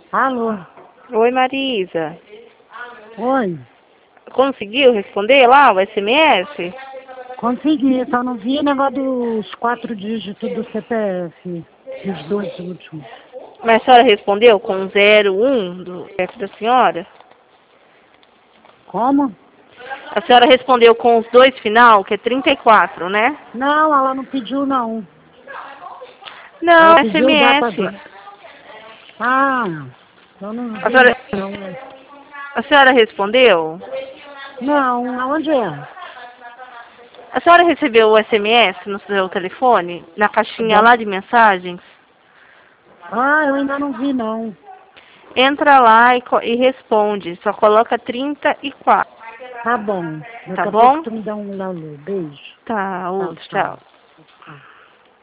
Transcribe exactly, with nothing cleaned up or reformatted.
Alô? Oi, Marisa. Oi? Conseguiu responder lá o S M S? Consegui, só não vi o negócio dos quatro dígitos do C P F, os dois últimos. Mas a senhora respondeu com zero um do C P F da senhora? Como? A senhora respondeu com os dois final, que é trinta e quatro, né? Não, ela não pediu não. Não, Ela pediu o data... S M S. Ah, eu não A vi senhora, não. a senhora respondeu? Não, aonde é? A senhora recebeu o S M S no seu telefone? Na caixinha lá de mensagens? Ah, eu ainda não vi não. Entra lá e, co- e responde. Só coloca trinta e quatro. Tá bom. Tá Daqui a pouco bom? tu me dá um alô. Beijo. Tá, Tchau, outro, tchau. tchau.